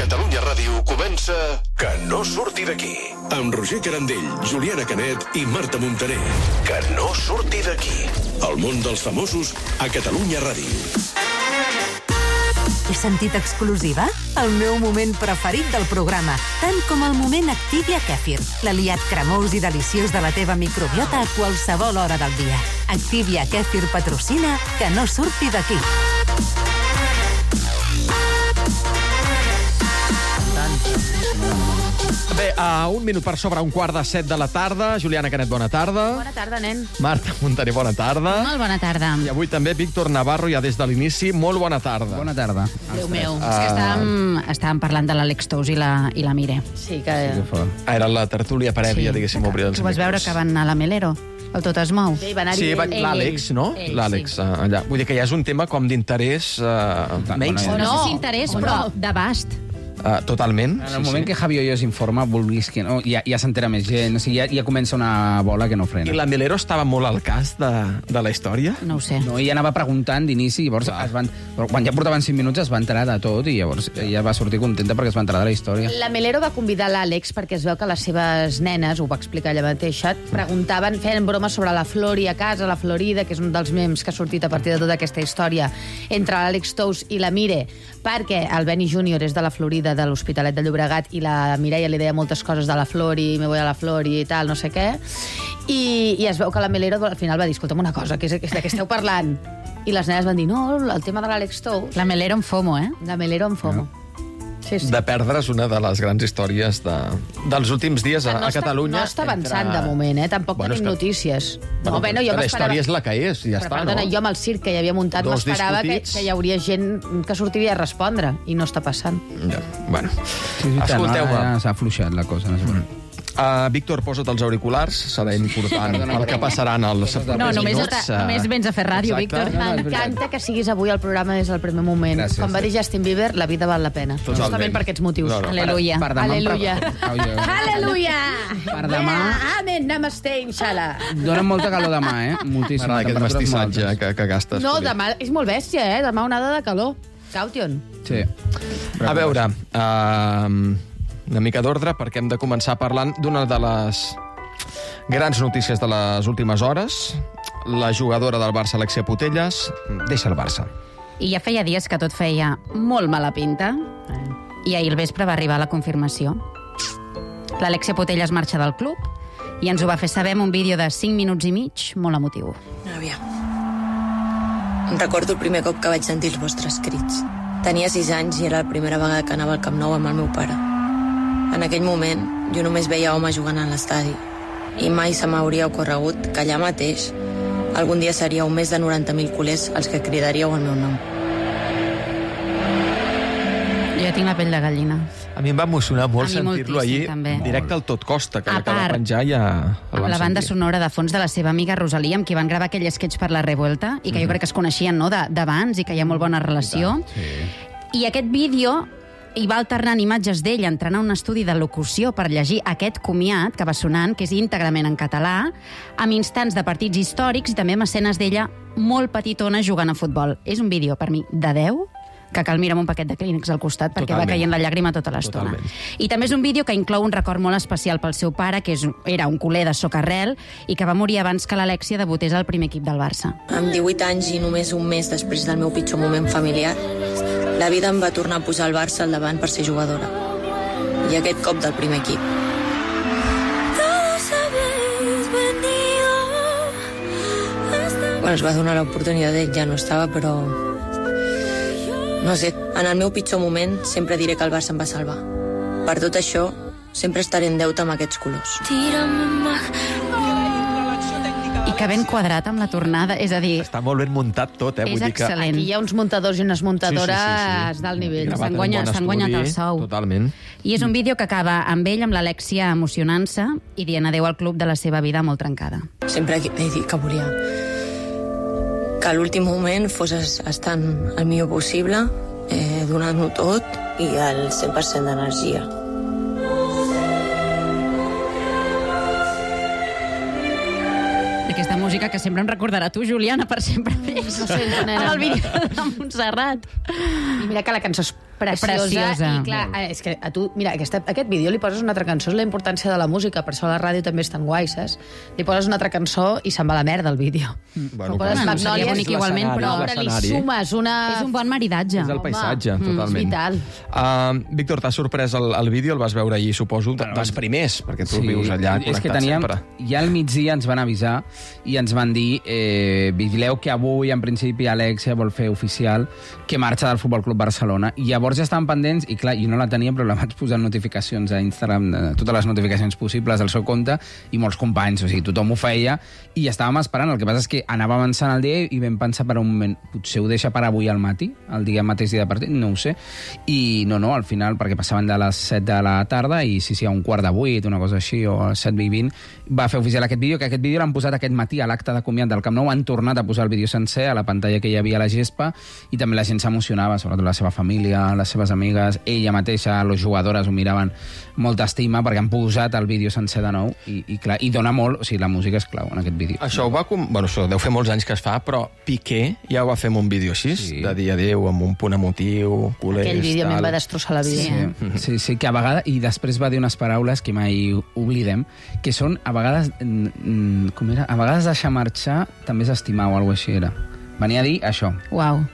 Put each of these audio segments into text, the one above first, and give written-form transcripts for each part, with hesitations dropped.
Catalunya Ràdio comença Que no surti d'aquí. Amb Roger Carandell, Juliana Canet i Marta Montaner. Que no surti d'aquí. El món dels famosos a Catalunya Ràdio. He sentit exclusiva? El meu moment preferit del programa, tant com el moment Activia Kèfir, l'aliat cremós i deliciós de la teva microbiota a qualsevol hora del dia. Activia Kèfir patrocina Que no surti d'aquí. Bé, a un minut per sobre, un quart de 7 de la tarda. Juliana Canet, bona tarda. Bona tarda, nen. Marta Montaner, bona tarda. Molt bona tarda. I avui també Víctor Navarro, ja des de l'inici. Molt bona tarda. Bona tarda. Déu meu, és que estàvem parlant de l'Àlex Tous i la Mire. Sí, que... Era la tertúlia prèvia, diguéssim, obrir els Tu vas veure que van anar a la Melero? El Tot es mou? Sí, l'Àlex, no? L'Àlex, allà. Vull dir que ja és un tema com d'interès menys. No sé si interès, però d'abast. Totalment. En el moment que Javi Hoyos informa, vulguis que no, ja s'entera més gent, o sigui, ja comença una bola que no frena. I la Melero estava molt al cas de la història? No ho sé. No, ella anava preguntant d'inici, llavors quan ja portaven 5 minuts es va enterar de tot i llavors ella va sortir contenta perquè es va enterar de la història. La Melero va convidar l'Àlex perquè es veu que les seves nenes, ho va explicar ella mateixa, preguntaven, feien bromes sobre la Flori a casa, la Florida, que és un dels memes que ha sortit a partir de tota aquesta història entre l'Àlex Tous i la Mire, perquè el Benny Júnior és de la Florida, de l'Hospitalet de Llobregat, i la Mireia li deia moltes coses de la Flori, me voy a la Flori i tal, no sé què, i es veu que la Melero al final va dir, escolta'm una cosa, de què esteu parlant? I les nenes van dir, no, el tema de l'Àlex Tous... La Melero en FOMO, eh? La Melero en FOMO. Sí. De perdre's una de les grans històries dels últims dies a Catalunya. No està avançant de moment, eh? Tampoc tenim notícies. La història és la que és, ja està, no? Perdona, jo amb el circ que hi havia muntat m'esperava que hi hauria gent que sortiria a respondre, i no està passant. Ja, bueno. Escolteu-me. Ja s'ha afluixat la cosa. Víctor, posa't els auriculars, serà important el que passarà en els propers minuts. Només vens a fer ràdio, Víctor. M'encanta que siguis avui al programa des del primer moment. Com va dir Justin Bieber, la vida val la pena. Justament per aquests motius. Aleluia. Aleluia. Aleluia. Per demà... Amen, namaste, inshallah. Dóna molta calor demà, eh? Moltíssima. Aquest mestissatge que gastes. No, demà és molt bèstia, eh? Demà onada de calor. Caution. Sí. A veure... una mica d'ordre, perquè hem de començar parlant d'una de les grans notícies de les últimes hores. La jugadora del Barça, Alexia Putellas, deixa el Barça. I ja feia dies que tot feia molt mala pinta, i ahir al vespre va arribar la confirmació. L'Alexia Putellas marxa del club i ens ho va fer saber amb un vídeo de 5 minuts i mig molt emotiu. Nàvia, em recordo el primer cop que vaig sentir els vostres crits. Tenia 6 anys i era la primera vegada que anava al Camp Nou amb el meu pare. En aquell moment, jo només veia homes jugant a l'estadi i mai se m'hauria ocorregut que allà mateix algun dia seríeu més de 90.000 culers els que cridaríeu el meu nom. Jo tinc la pell de gallina. A mi em va emocionar molt sentir-lo sentir-lo allí, també. directe al Tot Costa, que l'acaba de penjar ja... Amb la banda sonora de fons de la seva amiga Rosalia, amb qui van gravar aquell sketch per la Revuelta, i que jo crec que es coneixien, no?, d'abans, i que hi ha molt bona relació. I aquest vídeo... i va alternant imatges d'ell entrant a un estudi de locució per llegir aquest comiat que va sonant, que és íntegrament en català, amb instants de partits històrics i també amb escenes d'ella molt petitona jugant a futbol. És un vídeo, per mi, de 10, que cal mirar amb un paquet de clínex al costat perquè va caient la llàgrima tota l'estona. I també és un vídeo que inclou un record molt especial pel seu pare, que era un culer de Socarrel i que va morir abans que l'Alexia debutés al primer equip del Barça. Amb 18 anys i només un mes després del meu pitjor moment familiar, la vida em va tornar a posar el Barça al davant per ser jugadora. I aquest cop del primer equip. Quan es va donar l'oportunitat d'ell ja no estava, però... No sé, en el meu pitjor moment sempre diré que el Barça em va salvar. Per tot això, sempre estaré en deute amb aquests colors. I que ben quadrat amb la tornada, és a dir... Està molt ben muntat tot, eh? És excel·lent. Aquí hi ha uns muntadors i unes muntadores d'alt nivell. S'han guanyat el sou. Totalment. I és un vídeo que acaba amb ell, amb l'Alexia, emocionant-se i dient adéu al club de la seva vida molt trencada. Sempre he dit que volia que a l'últim moment fos estant el millor possible, donant-ho tot i el 100% d'energia. Aquesta música que sempre em recordarà tu, Juliana, per sempre més. Ho sento, nena. Amb el vídeo de Montserrat. I mira que la cançó és preciosa. I clar, és que a tu, mira, aquest vídeo li poses una altra cançó, és la importància de la música, per això la ràdio també és tan guai, saps? Li poses una altra cançó i se'n va la merda, el vídeo. Bueno, seria bonic igualment, però li sumes una... És un bon maridatge. És el paisatge, totalment. És vital. Víctor, t'ha sorprès el vídeo? El vas veure ahir, suposo, dels primers, perquè tu vius allà és que connectat sempre. Ja al migdia ens van avisar i ens van dir vigileu que avui, en principi, Alexia vol fer oficial que marxa del Futbol Club Barcelona. I llavors ja estaven pendents, i clar, jo no la tenia, però la vaig posar en notificacions a Instagram, totes les notificacions possibles al seu compte, i molts companys, o sigui, tothom ho feia, i estàvem esperant. El que passa és que anava avançant el dia i vam pensar per un moment, potser ho deixa per avui al matí, el mateix dia de partit, no ho sé. I no, al final, perquè passaven de les 7 de la tarda, i sí, a 7:15, una cosa així, o a 7:20, va fer oficial aquest vídeo, que aquest vídeo l'han posat aquest matí a l'acte de comiat del Camp Nou, han tornat a posar el vídeo sencer a la pantalla que hi havia a la gespa, i també la gent s'emocionava, sobretot la seva família, les seves amigues, ella mateixa, les jugadores ho miraven molta estima, perquè han posat el vídeo sencer de nou, i clar, i dona molt, o sigui, la música és clau en aquest vídeo. Això això deu fer molts anys que es fa, però Piqué ja ho va fer amb un vídeo així, de dir adéu, amb un punt emotiu, culers, aquell vídeo a mi em va destrossar la vida. Sí, que a vegades, i després va dir unes paraules que mai oblidem, que són, a vegades, com era? A vegades deixar marxar també és estimar o alguna cosa així era. Venia a dir això. Uau.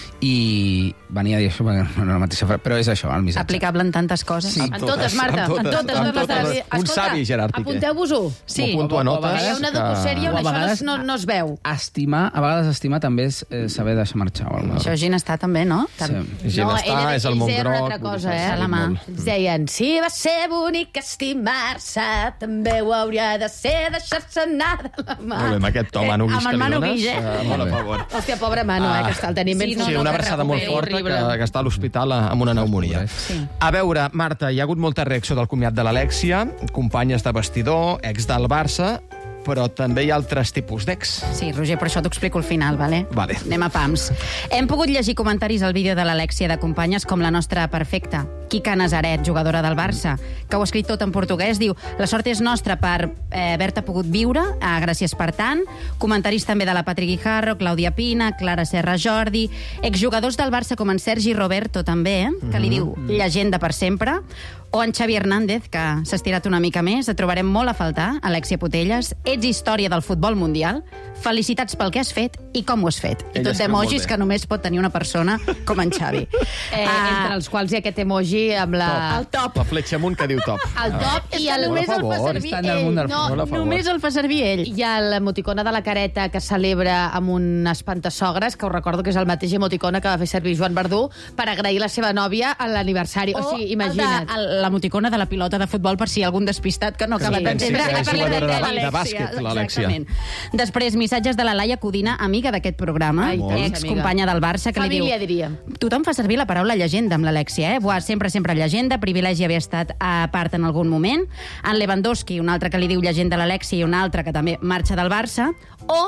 I venia a dir això, perquè no la mateixa frase, però és això, el missatge. Aplicable en tantes coses. Sí, en totes, Marta, en totes. Un savi, Gerard Piqué. Apunteu-vos-ho. Sí. M'ho apunto a notes. Hi ha una docosèrie on això no es veu. Estimar, a vegades estimar també és saber deixar marxar o alguna cosa. Això Ginestar també, no? Sí. Ginestar és el món groc. Ells deien una altra cosa, a la mà. Ells deien, si va ser bonic estimar-se, també ho hauria de ser deixar-se anar de la mà. Molt bé, amb aquest to Manu Guix que li dones. Molt a favor. Hòstia, pobre Manu, que està el tenim ben Sí, una abraçada molt forta que està a l'hospital amb una pneumònia. Sí. A veure, Marta, hi ha hagut molta reacció del comiat de l'Alexia, companyes de vestidor, ex del Barça, però també hi ha altres tipus d'ex. Sí, Roger, per això t'ho explico al final, vale? Vale. Anem a pams. Hem pogut llegir comentaris al vídeo de l'Alexia de companyes com la nostra perfecta, Quica Nazaret, jugadora del Barça, que ho ha escrit tot en portuguès, diu la sort és nostra per haver-te pogut viure, gràcies per tant. Comentaris també de la Patri Guijarro, Clàudia Pina, Clara Serra Jordi, exjugadors del Barça com en Sergi Roberto també, que li diu llegenda per sempre, o en Xavi Hernández, que s'ha estirat una mica més. Et trobarem molt a faltar, Alexia Putellas. Ets història del futbol mundial. Felicitats pel que has fet i com ho has fet. I tot d'emojis que només pot tenir una persona com en Xavi. Entre els quals hi ha aquest emoji amb la... El top. La fletxa amunt que diu top. El top i només el fa servir ell. No, només el fa servir ell. Hi ha l'emoticona de la careta que celebra amb un espantasogres, que us recordo que és el mateix emoticona que va fer servir Joan Verdú per agrair la seva nòvia a l'aniversari. O sigui, imagina't. L'emoticona de la pilota de futbol, per si hi ha algun despistat que no acaba d'entendre. És jugadora de bàsquet, l'Alexia. Després, missatges de la Laia Codina, amiga d'aquest programa, excompanya del Barça, que li diu... Família, diríem. Tothom fa servir la paraula llegenda amb l'Alexia, Buah, sempre llegenda, privilegi haver estat a part en algun moment. En Lewandowski, un altre que li diu llegenda a l'Alexia i un altre que també marxa del Barça. O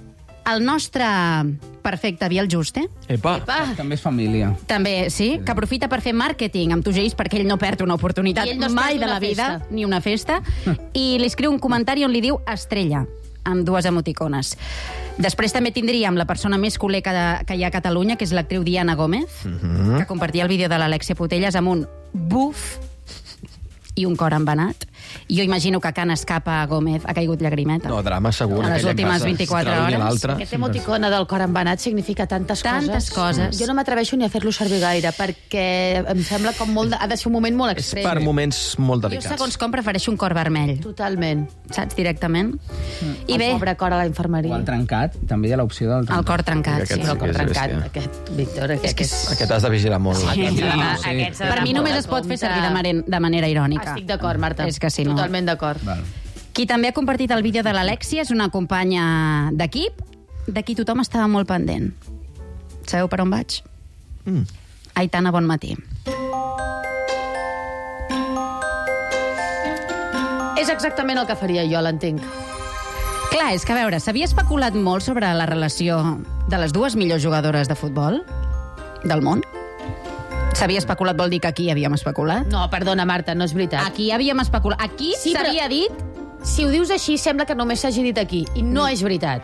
el nostre perfecte Biel Juste. Epa. També és família. També, sí, que aprofita per fer màrqueting amb Tugeis perquè ell no perd una oportunitat mai de la vida, ni una festa, i li escriu un comentari on li diu estrella, amb dues emoticones. Després també tindríem la persona més culer que hi ha a Catalunya, que és l'actriu Diana Gómez, que compartia el vídeo de l'Alexia Putellas amb un buf i un cor embenat. Jo imagino que Can Escapa Gómez ha caigut llagrimeta. No, drama segur. A les últimes 24 hores. Aquest emoticona del cor embenat significa tantes coses. Jo no m'atreveixo ni a fer-lo servir gaire, perquè em sembla com molt... Ha de ser un moment molt extrem. És per moments molt delicats. Jo, segons com, prefereixo un cor vermell. Totalment. Saps, directament. I bé... El pobre cor a la infermeria. O el trencat, també hi ha l'opció del trencat. El cor trencat, sí. El cor trencat, aquest, Víctor. Aquest has de vigilar molt. Per mi només es pot fer servir de manera irònica. Estic d'acord, Marta. És que si no... Totalment d'acord. Qui també ha compartit el vídeo de l'Alexia és una companya d'equip, de qui tothom estava molt pendent. Sabeu per on vaig? Aitana, bon matí. És exactament el que faria jo, l'entenc. Clar, és que a veure, s'havia especulat molt sobre la relació de les dues millors jugadores de futbol del món. S'havia especulat, vol dir que aquí havíem especulat? No, perdona, Marta, no és veritat. Aquí havíem especulat. Aquí s'havia dit... Si ho dius així, sembla que només s'hagi dit aquí, i no és veritat.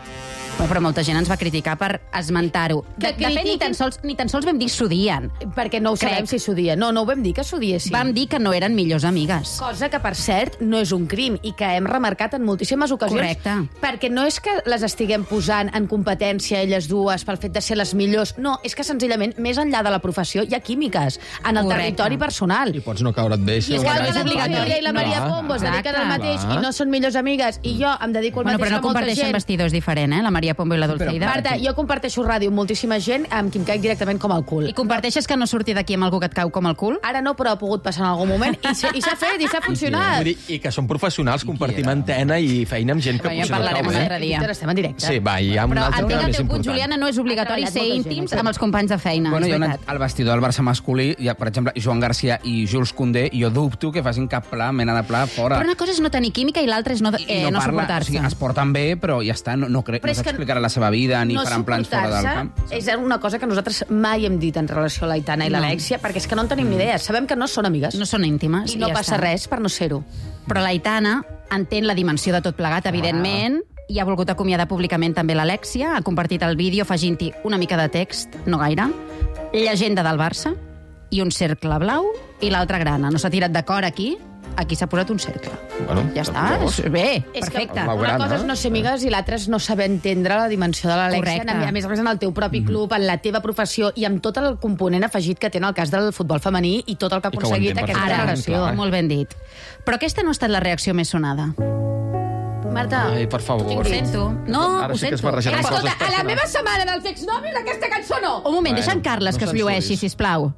Però molta gent ens va criticar per esmentar-ho. De fet, ni tan sols vam dir s'odien. Perquè no ho sabem si s'odien. No ho vam dir que s'odiessin. Vam dir que no eren millors amigues. Cosa que, per cert, no és un crim i que hem remarcat en moltíssimes ocasions. Correcte. Perquè no és que les estiguem posant en competència elles dues pel fet de ser les millors. No, és que senzillament, més enllà de la professió, hi ha químiques en el territori personal. I pots no caure't bé. I igual que la Victòria i la Maria Pombo es dediquen al mateix i no són millors amigues i jo em dedico al mateix però no que molta comparteixen gent. vestidors diferent, la Maria Pombo i la Dulceida. Marta, jo comparteixo ràdio amb moltíssima gent amb qui em caic directament com el cul. I comparteixes que no surti d'aquí amb algú que et cau com el cul? Ara no, però ha pogut passar en algun moment i s'ha fet, i s'ha funcionat. I que són professionals, compartim antena i feina amb gent que Ja potser no parlarem cau un bé. altre dia. Estem en directe. Sí, va, hi ha un Però altre entenc tema el més teu punt, important. Juliana, no és obligatori Ha ser treballat molta íntims gent. amb els companys de feina. Bueno, és jo he veritat. anat al vestidor del Barça masculí, hi ha, per exemple, Joan Garcia i Jules Koundé, i jo dubto que facin cap pla, mena de pla, fora. Però una cosa és no tenir química i l'altra és no suportar-se. Es porten bé, però ja està, no s'explicarà la seva vida, ni faran plans fora del camp. És una cosa que nosaltres mai hem dit en relació a l'Aitana i l'Alèxia, perquè és que no en tenim ni idea. Sabem que no són amigues. No són íntimes. I no passa res per no ser-ho. Però l'Aitana entén la dimensió de tot plegat, evidentment, i ha volgut acomiadar públicament també l'Alèxia, ha compartit el vídeo afegint-hi una mica de text, no gaire, llegenda del Barça, i un cercle blau i l'altre grana. No s'ha tirat d'acord aquí s'ha posat un cercle. Bueno, Ja està, bé, perfecte. Una cosa és no ser amigues i l'altra és no saber entendre la dimensió de l'Alèxia, Correcte. a més en el teu propi club, en la teva professió i amb tot el component afegit que té en el cas del futbol femení i tot el que ha I que ho aconseguit entén aquesta perfectament, generació. clar. Molt ben dit. Però aquesta no ha estat la reacció més sonada. Marta, Ai, per favor. Ho sento. No, Ara ho sí que es sento. barregen les coses escolta, a la personals. meva setmana dels exnòvios aquesta cançó no! Un moment, Bueno, deixa en Carles no que es censuris. llueixi, sisplau.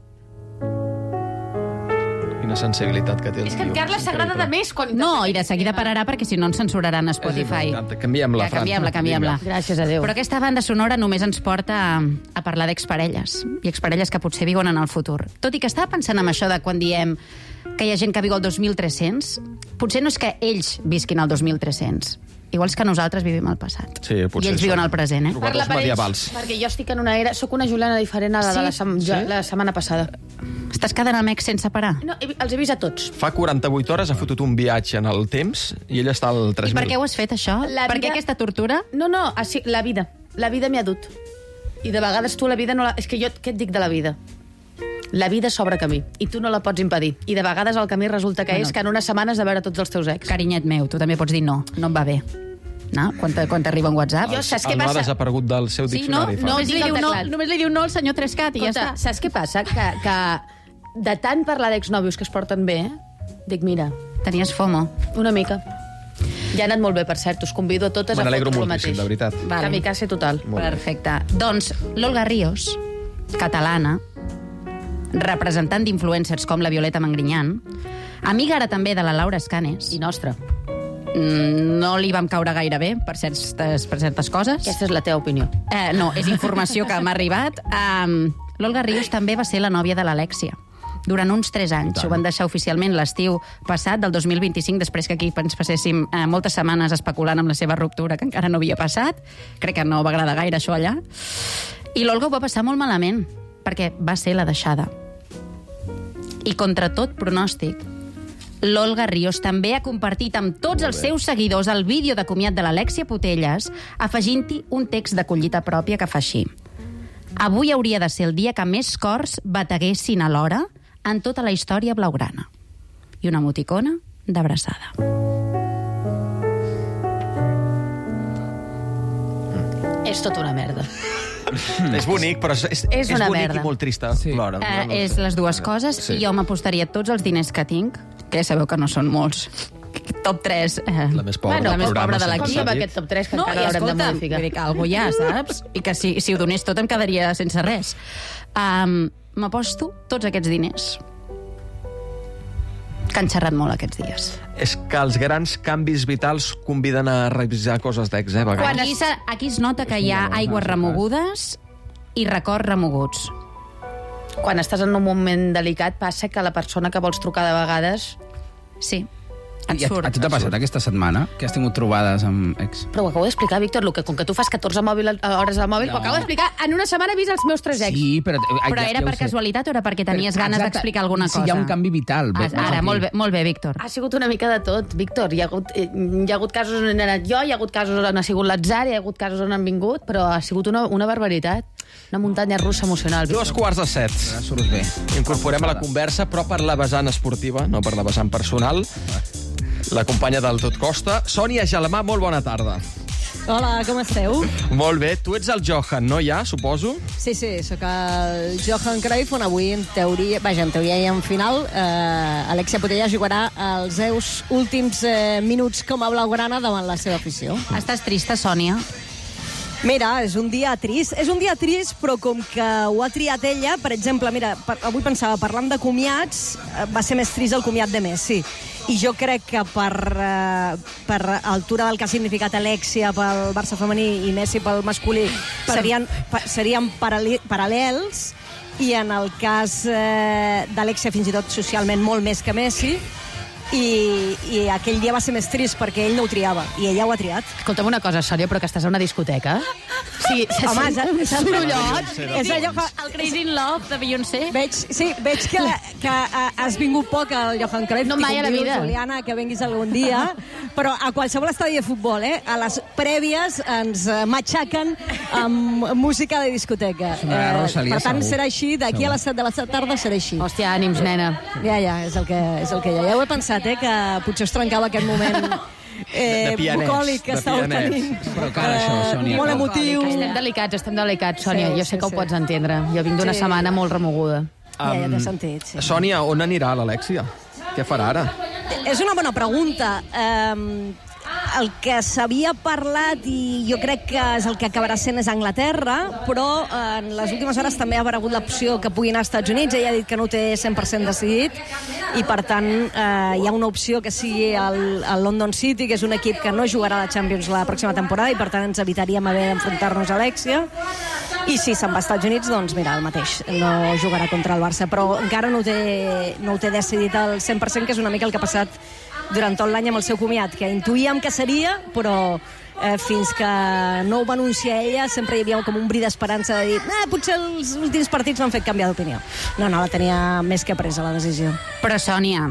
Quina sensibilitat que té el És que en tio. Carles s'agrada de més quan... No, i de seguida pararà perquè si no ens censuraran a Spotify. Canviem-la, Fran. Canviem-la. Gràcies a Déu. Però aquesta banda sonora només ens porta a parlar d'exparelles, i exparelles que potser viuen en el futur. Tot i que estava pensant en això de quan diem que hi ha gent que viu al 2300, potser no és que ells visquin al 2300, igual és que nosaltres vivim al passat. Sí, potser I ells viuen són al present, trobadors per ells, medievals. perquè jo estic en una era... Soc una Juliana diferent a la de la setmana passada. Estàs quedant amb ex sense parar? No, els he vist a tots. Fa 48 hores ha fotut un viatge en el temps i ell està al 3.000. I per què ho has fet, això? La Per què vida- aquesta tortura? No, la vida. La vida m'hi ha dut. I de vegades tu la vida no la... És que jo què et dic de la vida? La vida s'obre camí, i tu no la pots impedir. I de vegades el camí resulta que és que en una setmana has de veure tots els teus ex. Carinyet meu, tu també pots dir no em va bé. No? Quan t'arriba un WhatsApp. Jo, saps què El no ha passa? desaparegut del seu Sí, no, diccionari. només dic li, el diu no, teclat. només li diu no al senyor Trescat i ja Escolta, està. saps què passa? Que de tant parlar d'exnòvios que es porten bé, dic, mira, Tenies FOMO. una mica. Ja ha anat molt bé, per cert. Us convido a totes Me a n'alegro fotre el moltíssim, mateix. de veritat. Vale. Kamikaze total. Molt bé. Perfecte. Doncs l'Olga Ríos, catalana, representant d'influencers com la Violeta Mangrinyan, amiga ara també de la Laura Escanes, I nostra. no li vam caure gaire bé per certes coses. Aquesta és la teva opinió. No, és informació que m'ha arribat. L'Olga Ríos també va ser la nòvia de l'Alèxia durant uns 3 anys. Ho van deixar oficialment l'estiu passat, del 2025, després que aquí ens passéssim moltes setmanes especulant amb la seva ruptura, que encara no havia passat. Crec que no va agradar gaire això allà. I l'Olga ho va passar molt malament, perquè va ser la deixada. I contra tot pronòstic, l'Olga Ríos també ha compartit amb tots els seus seguidors el vídeo de comiat de l'Alèxia Putelles, afegint-hi un text de collita pròpia que fa així. Avui hauria de ser el dia que més cors bateguessin alhora en tota la història blaugrana. I una emoticona d'abraçada. És tota una merda. És bonic, però és una bonic merda. i molt trista. Sí. Alhora. És les dues coses, Sí. i jo m'apostaria tots els diners que tinc, que ja sabeu que no són molts. Top 3. La més pobra Bueno, del la més programa, pobra de sempre l'equip. s'ha Com dit. aquest top 3 que No, encara i l'haurem de escolta, modificar. vull dir que algú hi ha, saps? I que si ho donés tot em quedaria sense res. M'aposto tots aquests diners que han xerrat molt aquests dies. És que els grans canvis vitals conviden a revisar coses d'ex, a vegades. Aquí es nota que hi ha aigües remogudes i records remoguts. Quan estàs en un moment delicat passa que la persona que vols trucar de vegades... Sí. Et I surt. a tu t'ha passat aquesta setmana que has tingut trobades amb ex? Però ho acabo d'explicar, Víctor, com que tu fas 14 hores al mòbil, ho acabo d'explicar. En una setmana he vist els meus 3 ex. Sí, però... Però era per casualitat o era perquè tenies ganes d'explicar alguna cosa? Sí, hi ha un canvi vital. Ara, molt bé, Víctor. Ha sigut una mica de tot, Víctor. Hi ha hagut casos on he anat jo, hi ha hagut casos on ha sigut l'atzar, hi ha hagut casos on han vingut, però ha sigut una barbaritat. Una muntanya russa emocional, Víctor. 2:45. Surt bé. Incorporem a la conversa, però per la vessant esportiva, no per la vessant personal. La companya del Tot Costa, Sònia Gelmà, molt bona tarda. Hola, com esteu? Molt bé, tu ets el Johan, no ja, suposo? Sí, sóc el Johan Cruyff, on avui, en teoria i en final, Alexia Putellas jugarà els seus últims minuts com a blaugrana davant la seva afició. Estàs trista, Sònia? Mira, és un dia trist, però com que ho ha triat ella, per exemple, mira, avui pensava, parlant de comiats, va ser més trist el comiat de Messi. I jo crec que per altura del que ha significat Alexia pel Barça femení i Messi pel masculí serien paral·lels, i en el cas d'Alexia fins i tot socialment molt més que Messi, i aquell dia va ser més trist perquè ell no ho triava i ella ho ha triat. Escolta'm una cosa, Sònia, però que estàs a una discoteca? Sí, home, és un sorollot. És allò que... El Crazy in Love de Beyoncé? Veig que has vingut poc al Johan Cruyff. No, mai a la vida. Juliana, que venguis algun dia. Però a qualsevol estadi de futbol, a les prèvies ens matxaquen amb música de discoteca. Per tant, serà així, d'aquí a les 7 de la tarda serà així. Hòstia, ànims, nena. Ja, és el que hi ha. Ja ho he pensat, que potser es trencava aquest moment bucòlic que estàveu tenint. Però cal això, Sònia. Molt emotiu. Estem delicats, Sònia. Sí, jo sé que ho sí. pots entendre. Jo vinc d'una setmana molt remoguda. Ja té sentit, sí. Sònia, on anirà l'Alexia? Què farà ara? És una bona pregunta. El que s'havia parlat, i jo crec que és el que acabarà sent, és Anglaterra, però en les últimes hores també ha aparegut l'opció que pugui anar als Estats Units. Ella ha dit que no ho té 100% decidit, i per tant hi ha una opció que sigui el London City, que és un equip que no jugarà a la Champions la pròxima temporada, i per tant ens evitaríem haver d'enfrontar-nos a Alexia. I si se'n va als Estats Units, doncs mira, el mateix, no jugarà contra el Barça, però encara no ho té decidit al 100%, que és una mica el que ha passat durant tot l'any amb el seu comiat, que intuïem que seria, però fins que no ho va anunciar ella sempre hi havia com un bri d'esperança de dir potser els últims partits m'han fet canviar d'opinió. No, la tenia més que presa la decisió. Però, Sònia,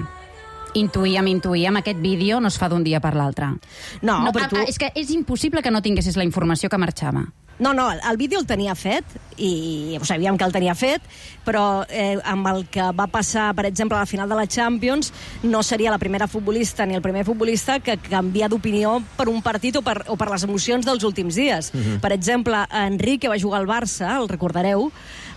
intuïem, aquest vídeo no es fa d'un dia per l'altre. No, però tu... És que és impossible que no tinguessis la informació que marxava. No, el vídeo el tenia fet, i ho sabíem que el tenia fet, però amb el que va passar, per exemple, a la final de la Champions, no seria la primera futbolista ni el primer futbolista que canvia d'opinió per un partit o per les emocions dels últims dies. Per exemple, Enric, que va jugar al Barça, el recordareu,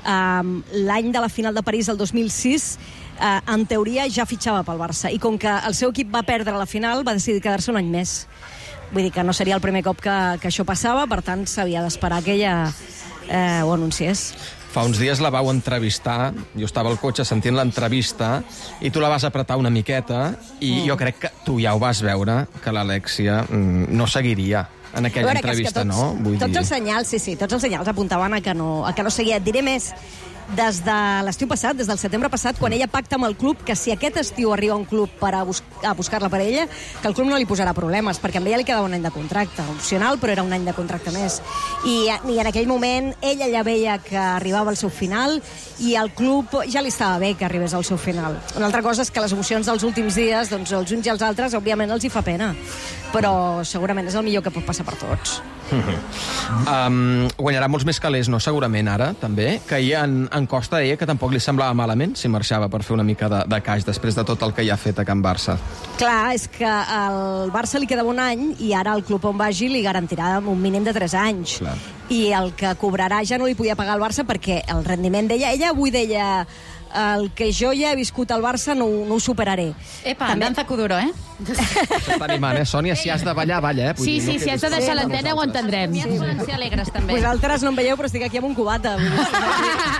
l'any de la final de París, el 2006, en teoria ja fitxava pel Barça, i com que el seu equip va perdre la final, va decidir quedar-se un any més. Vull dir que no seria el primer cop que això passava, per tant s'havia d'esperar que ella ho anunciés. Fa uns dies la vau entrevistar, jo estava al cotxe sentint l'entrevista, i tu la vas apretar una miqueta, i jo crec que tu ja ho vas veure, que l'Alexia no seguiria en aquella entrevista, no? Tots els senyals apuntaven a que no seguia. Et diré més, des de l'estiu passat, des del setembre passat, quan ella pacta amb el club que si aquest estiu arriba un club a buscar-la per ella, que el club no li posarà problemes, perquè amb ella li quedava un any de contracte, opcional, però era un any de contracte més. I en aquell moment ella ja veia que arribava al seu final, i el club ja li estava bé que arribés al seu final. Una altra cosa és que les emocions dels últims dies, doncs els uns i els altres, òbviament els hi fa pena, però segurament és el millor que pot passar per tots. Guanyarà molts més calés, no? Segurament ara, també, que ahir en Costa deia que tampoc li semblava malament si marxava per fer una mica de caix després de tot el que hi ha fet a Can Barça. Clar, és que al Barça li queda un any, i ara el club on vagi li garantirà un mínim de 3 anys. Clar. I el que cobrarà ja no li podia pagar al Barça, perquè el rendiment d'ella, ella avui deia: el que jo ja he viscut al Barça no ho superaré. Epa, danza kuduro, T'està animant, Sònia? Si has de ballar, balla, Sí, si has de deixar l'antena ho entendrem. Ser alegres, també. Vosaltres no em veieu, però estic aquí amb un cubata.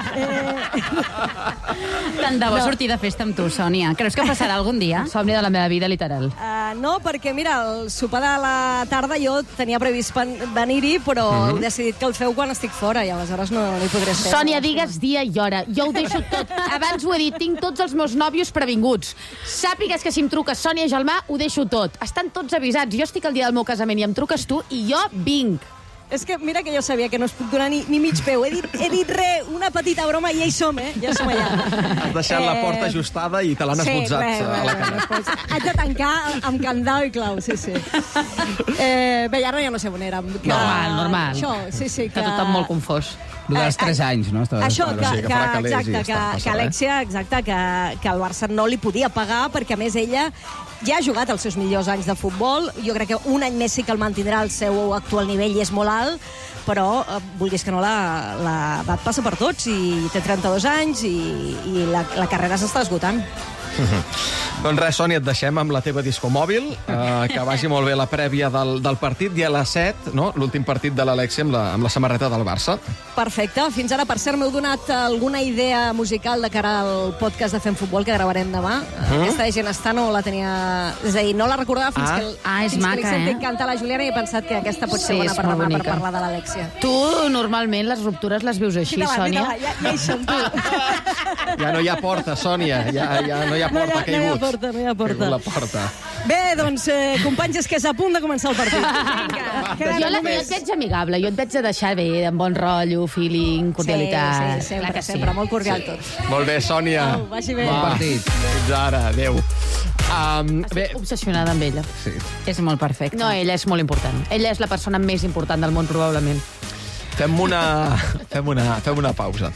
Tant de bo sortir de festa amb tu, Sònia. Creus que passarà algun dia? Somni de la meva vida, literal. No, perquè, mira, el sopar de la tarda jo tenia previst venir-hi, però heu decidit que el feu quan estic fora, i aleshores no hi podré ser. Sònia, digues dia i hora. Jo ho deixo tot. Abans ho he dit, tinc tots els meus nòvios previnguts. Sàpigues que si em truques Sònia Gelmà, ho deixo tot. Estan tots avisats. Jo estic el dia del meu casament i em truques tu i jo vinc. És que mira que jo sabia que no es puc donar ni mig peu. He dit una petita broma i ja hi som, ja som allà. Has deixat la porta ajustada i te l'han esbotzat a la cara. Haig de tancar amb candau i clau, sí. Bé, ara ja no sé on érem. Normal. Això, sí. Que tothom molt confós. El dels 3 anys, no? Això, que Alexia, que el Barça no li podia pagar, perquè a més ella ja ha jugat els seus millors anys de futbol. Jo crec que un any més sí que el mantindrà al seu actual nivell i és molt alt, però, vulguis que no, l'edat passa per tots i té 32 anys i la carrera s'està esgotant. Doncs res, Sònia, et deixem amb la teva discomòbil, que vagi molt bé la prèvia del partit, i a les 7, no? L'últim partit de l'Alexia amb la samarreta del Barça. Perfecte. Fins ara, per cert, m'heu donat alguna idea musical de cara al podcast de Fem Futbol que gravarem demà. Aquesta gent està, no la tenia... És a dir, no la recordava fins que li sentit cantar la Juliana i he pensat que aquesta pot ser bona per demà per parlar de l'Alexia. Tu, normalment, les ruptures les vius així, Sònia? Ja hi som, tu. Ja no hi ha porta, Sònia. Ja no hi ha porta, ha caigut. No hi ha porta. La porta. Bé, doncs, companys, és que és a punt de començar el partit. Jo et veig amigable, jo et veig a deixar bé, amb bon rotllo, feeling, cordialitat. Sí, sempre, molt cordial tot. Molt bé, Sònia. Vagi bé. Bon partit. Fins ara, adéu. Estic obsessionada amb ella. Sí. És molt perfecte. No, ella és molt important. Ella és la persona més important del món, probablement. Fem una pausa.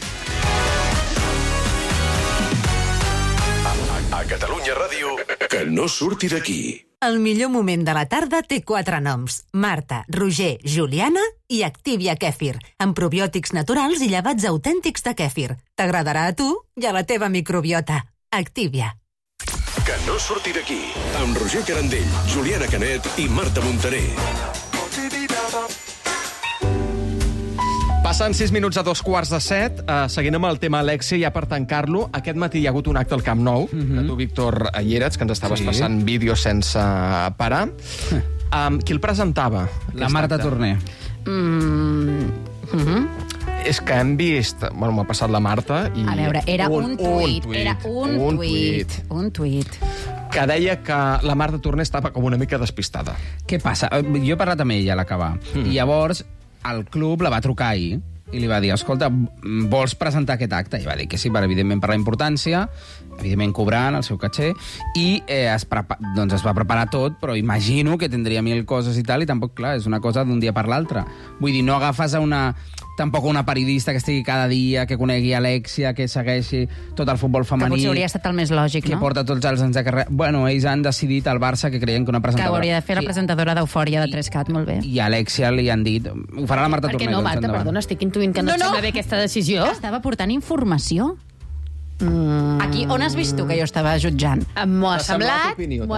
A Catalunya Ràdio, que no surti d'aquí. El millor moment de la tarda té 4 noms. Marta, Roger, Juliana i Activia Kèfir, amb probiòtics naturals i llevats autèntics de kèfir. T'agradarà a tu i a la teva microbiota. Activia. Que no surti d'aquí. Amb Roger Carandell, Juliana Canet i Marta Montaner. Passen 6 minuts a 2:15. Seguint amb el tema Alexia, ja per tancar-lo, aquest matí hi ha hagut un acte al Camp Nou, que tu, Víctor, hi eres, que ens estaves passant vídeos sense parar. Qui el presentava? La Marta Torner. És que hem vist... Bueno, m'ha passat la Marta i... A veure, era un tuit. Que deia que la Marta Torner estava com una mica despistada. Què passa? Jo he parlat amb ella a l'acabar. I llavors el club la va trucar ahir i li va dir, escolta, vols presentar aquest acte? I va dir que sí, evidentment per la importància, evidentment cobrant el seu caché, i es va preparar tot, però imagino que tindria 1000 coses i tal, i tampoc, clar, és una cosa d'un dia per l'altre. Vull dir, no agafes tampoc una periodista que estigui cada dia, que conegui Alexia, que segueixi tot el futbol femení... Que potser hauria estat el més lògic, que no? Que porta tots els anys de carrera... Bueno, ells han decidit al Barça que creien que una presentadora... Que hauria de fer la presentadora d'Eufòria de 3CAT, molt bé. I a Alexia li han dit... Ho farà la Marta Torner. Per què no, Marta? Perdona, estic intuint que no et sembla bé aquesta decisió. Estava portant informació. Aquí, on has vist tu que jo estava jutjant? M'ho ha semblat,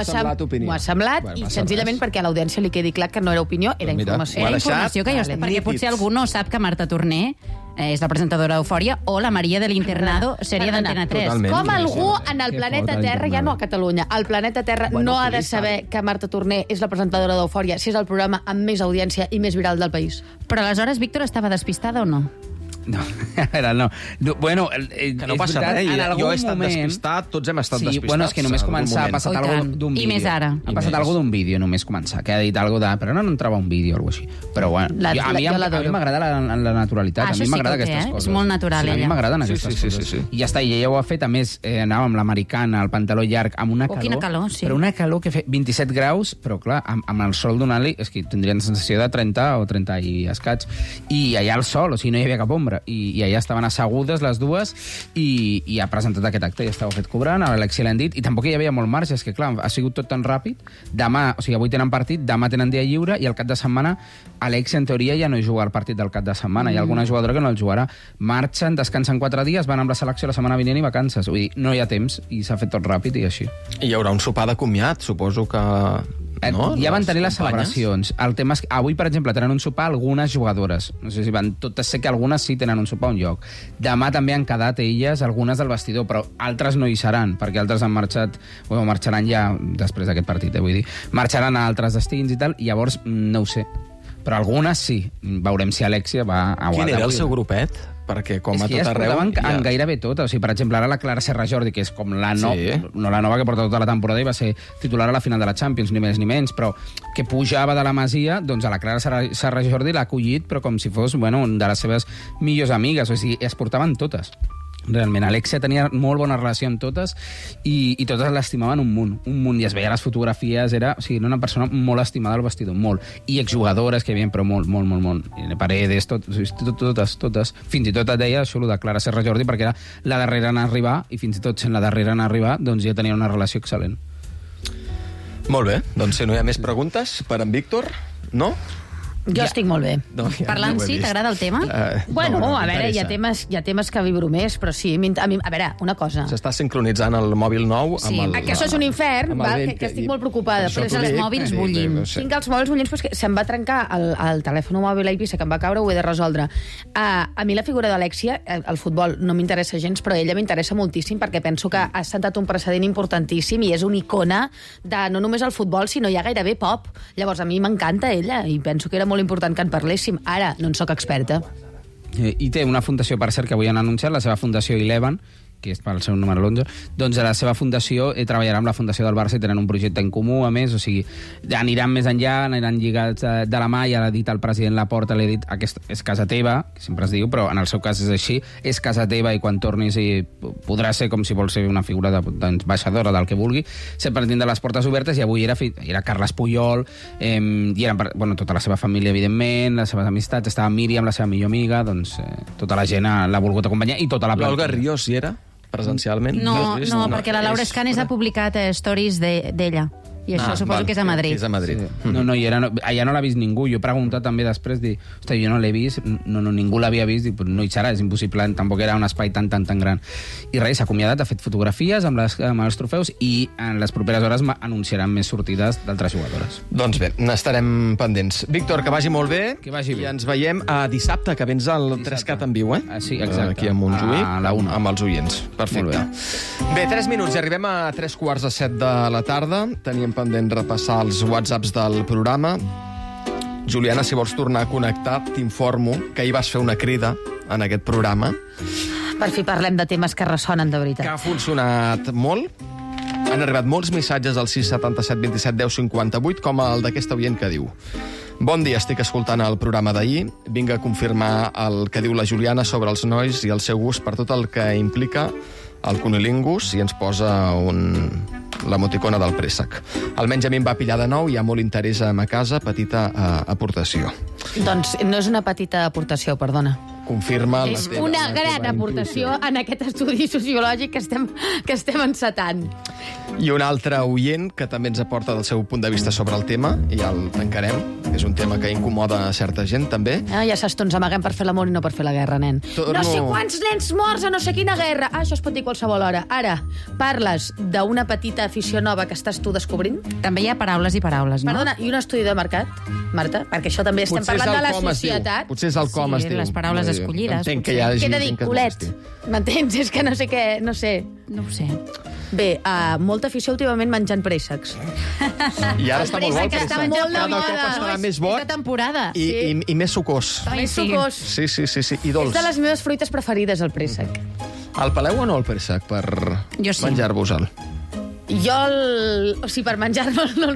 Bueno, i senzillament perquè a l'audiència li quedi clar que no era opinió, era informació. Era informació que jo estava... Perquè potser algú no sap que Marta Torner és la presentadora d'Eufòria o la Maria de l'Internado, sèrie d'Antena 3. Totalment. Com algú en el planeta Terra, ja no a Catalunya, al planeta Terra no ha de saber que Marta Torner és la presentadora d'Eufòria si és el programa amb més audiència i més viral del país. Però aleshores, Víctor, estava despistada o no? No, no. Bueno, que no passa res. Jo he estat despistat, tots hem estat despistats. Bueno, és que només començar ha passat alguna cosa d'un vídeo. I més ara. Ha passat alguna cosa d'un vídeo, només començar, que ha dit alguna cosa de... Però no entrava un vídeo o alguna cosa així. Però bueno, a mi m'agrada la naturalitat. A mi m'agrada aquestes coses. És molt natural, ella. A mi m'agraden aquestes coses. I ja està, i ella ho ha fet. A més, anava amb l'americana, el pantaló llarg, amb una calor... Quina calor, sí. Però una calor que fa 27 graus, però clar, amb el sol donant-li, és que tindrien sensació de 30 o 30 i escaig. I allà el sol, o sigui, no hi havia cap ombra. I allà estaven assegudes les dues i ha presentat aquest acte i estava fet cobrant, a l'Alexia l'han dit, i tampoc hi havia molt marge, és que clar, ha sigut tot tan ràpid. Demà, o sigui, avui tenen partit, demà tenen dia lliure i el cap de setmana Alexia, en teoria, ja no hi juga el partit del cap de setmana. Hi ha alguna jugadora que no el jugarà. Marxen, descansen 4 dies, van amb la selecció la setmana vinent i vacances. Vull dir, no hi ha temps i s'ha fet tot ràpid i així. I hi haurà un sopar de comiat, suposo que no? Ja van tenir les companyes. celebracions. El tema és que avui, per exemple, tenen un sopar algunes jugadores. No sé si van... Totes sé que algunes sí tenen un sopar a un lloc. Demà també han quedat elles, algunes del vestidor, però altres no hi seran, perquè altres han marxat... Bueno, marxaran ja després d'aquest partit, vull dir. Marxaran a altres destins i tal, i llavors no ho sé. Però algunes sí. Veurem si Alexia va a Quin era el seu grupet? Perquè com a tot arreu... en gairebé tot. O sigui, per exemple, ara la Clara Serra Jordi, que és com la no la nova que porta tota la temporada i va ser titular a la final de la Champions, ni més ni menys, però que pujava de la Masia, doncs a la Clara Serra Jordi l'ha acollit, però com si fos, bueno, de les seves millors amigues. O sigui, es portaven totes. Realment, Alexia tenia molt bona relació amb totes i totes l'estimaven un munt, i es veia les fotografies, era una persona molt estimada al vestidor, molt, i exjugadores que hi havia, però molt, i Paredes, totes, fins i tot et deia això, de Clara Serra Jordi, perquè era la darrera en arribar, i fins i tot sent la darrera en arribar, doncs ja tenia una relació excel·lent. Molt bé, doncs si no hi ha més preguntes per en Víctor, no? Jo estic molt bé. Parlant, sí, t'agrada el tema? Bueno, a veure, hi ha temes que vibro més, però sí, a veure, una cosa. S'està sincronitzant el mòbil nou amb el... Que això és un infern, que estic molt preocupada. Però els mòbils bullint. Tinc els mòbils bullint, però se'm va trencar el telèfon mòbil a Eivissa, que em va caure, ho he de resoldre. A mi la figura d'Alexia, el futbol no m'interessa gens, però ella m'interessa moltíssim, perquè penso que ha sentat un precedent importantíssim i és una icona de no només el futbol, sinó ja gairebé pop. Llavors, a mi m'encanta ella i penso que era molt important que en parléssim. Ara, no en sóc experta. I té una fundació, per cert, que avui han anunciat, la seva fundació Eleven, que és pel seu número 11, doncs a la seva fundació treballarà amb la fundació del Barça i tenen un projecte en comú, a més, o sigui, aniran més enllà, aniran lligats de la mà, ja l'ha dit el president Laporta, l'ha dit, aquesta és casa teva, que sempre es diu, però en el seu cas és així, és casa teva i quan tornis podrà ser com si vols ser una figura d'ambaixadora del que vulgui, sempre tindrà les portes obertes, i avui era Carles Puyol, i eren tota la seva família, evidentment, les seves amistats, estava Míriam, la seva millor amiga, doncs tota la gent l'ha volgut acompanyar, i tota la plantilla. L'Olga Ríos hi era? Presencialment? No, perquè la Laura Escanes ha publicat stories d'ella. I això suposo que és a Madrid. És a Madrid. Sí. No, allà no l'ha vist ningú. Jo he preguntat també després, jo no l'he vist, ningú l'havia vist, i no hi serà, és impossible, tampoc era un espai tan gran. I res, s'ha acomiadat, ha fet fotografies amb els trofeus i en les properes hores anunciaran més sortides d'altres jugadores. Doncs bé, n'estarem pendents. Víctor, que vagi molt bé. Que vagi bé. I ens veiem dissabte, que vens al 3CAT en viu, eh? Sí, exacte. Aquí a Montjuïc, a la 1. amb els oients. Perfecte. Bé, 3 minuts i arribem a 3:45 de la tarda. Teníem pendent repassar els whatsapps del programa. Juliana, si vols tornar a connectar, t'informo que ahir vas fer una crida en aquest programa. Per fi parlem de temes que ressonen de veritat. Que ha funcionat molt. Han arribat molts missatges al 677 27 10 58, com el d'aquest oient que diu: bon dia, estic escoltant el programa d'ahir. Vinc a confirmar el que diu la Juliana sobre els nois i el seu gust per tot el que implica el cunilingus, i ens posa l'emoticona del préssec. Almenys a mi em va pillar de nou, hi ha molt interès a ma casa, petita aportació. Doncs no és una petita aportació, perdona. Confirma és una gran aportació en aquest estudi sociològic que estem encetant. I un altre oient que també ens aporta del seu punt de vista sobre el tema, i ja el tancarem, és un tema que incomoda a certa gent, també. Ja saps, ens amaguem per fer l'amor i no per fer la guerra, nen. No sé quants nens morts a no sé quina guerra. Això es pot dir qualsevol hora. Ara, parles d'una petita afició nova que estàs tu descobrint? També hi ha paraules i paraules, no? Perdona, i un estudi de mercat, Marta? Perquè això també estem parlant de la societat. Potser és el com es diu. Les paraules escollides. Entenc que hi hagi què he de dir, culet? M'entens? És que no sé què, no sé. No ho sé. Bé, molta afició últimament menjant préssecs. I ara està molt bo el préssec. Està molt de moda. Cada cop estarà més bo temporada. I més sucós. Més sucós. Sí, i dolç. És de les meves fruites preferides, el préssec. El peleu o no, el préssec, per menjar-vos-el? Jo, o sigui, per menjar-me'l, no.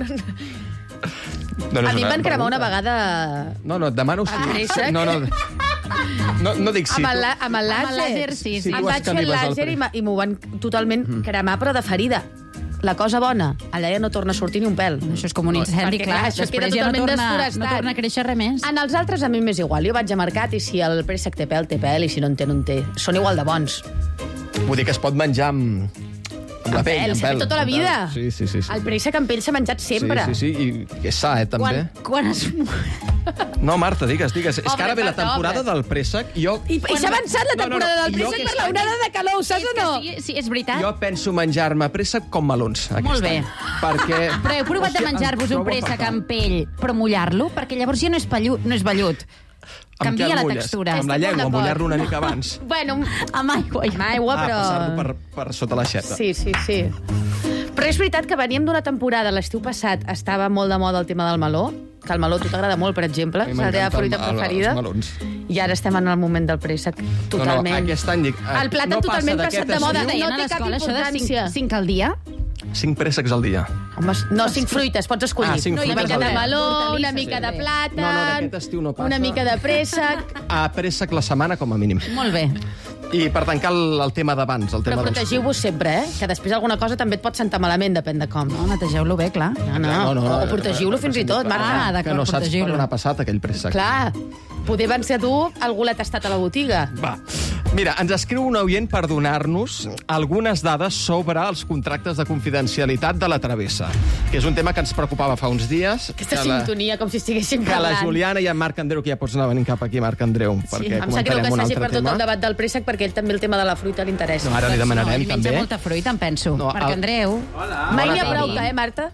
A mi em van cremar una vegada... No, et demano si... préssec? No dic sí. Amb el làser, sí. Em vaig fer el làser i m'ho van totalment cremar, però de ferida. La cosa bona, allà ja no torna a sortir ni un pèl. Això és com un incendi, clar. Després ja no torna a créixer res més. En els altres a mi m'és igual. Jo vaig a mercat i si el préssec té pèl, i si no en té, no en té. Són igual de bons. Vull dir que es pot menjar amb la pell, amb pèl. Tota la vida. Sí. El préssec amb pell s'ha menjat sempre. Sí, i és sa, també. Quan es No, Marta, digues. És que ara ve la Marta, temporada del préssec. I s'ha avançat la temporada del préssec per l'onada de calor, ho saps o no? Sí, és veritat. Jo penso menjar-me préssec com melons. Molt bé. Perquè... Però heu provat de menjar-vos un préssec amb pell, però mullar-lo? Perquè llavors ja no és vellut. Canvia la textura. Amb la llengua, mullar-lo una mica abans. Bueno, amb aigua. amb aigua, però... Passar-lo per sota l'aixeta. Sí. Però és veritat que veníem d'una temporada, l'estiu passat estava molt de moda el tema del meló, que el meló a tu t'agrada molt, per exemple, és la teva fruita preferida. Els melons. I ara estem en el moment del préssec, totalment. No, aquest any dic... El plàtan totalment passat de moda, Deien no a té cap l'escola això de importància. 5 al dia? 5 préssecs al dia. Home, no, 5 fruites, pots escollir. Ah, 5 Una fruites mica al de dia. meló, una mica de plàtan... No, d'aquest estiu no passa. Una mica de préssec... Préssec la setmana, com a mínim. Molt bé. I per tancar el tema d'abans, el tema Però protegiu-vos sempre, que després alguna cosa també et pot sentar malament, depèn de com. No, netegeu-lo bé, clar. No. O protegiu-lo fins i tot, Marta. d'acord, que no saps per protegiu-lo. on ha passat aquell préssec. Clar, poder van ser tu, algú l'ha tastat a la botiga. Va. Mira, ens escriu un oient per donar-nos algunes dades sobre els contractes de confidencialitat de la Travessa, que és un tema que ens preocupava fa uns dies. Aquesta sintonia, com si estiguéssim Que la parlant. Juliana i en Marc Andreu, que ja pots anar venint cap aquí, Marc Andreu, perquè Em sap greu que comentarem un s'hagi altre perdut tema. el debat del préssec, perquè ell també el tema de la fruita li interessa. No, ara li demanarem, No, menja també. molta fruita, em penso. No, Marc Andreu. Mai n'hi ha Hola, prou, Toni. Marta?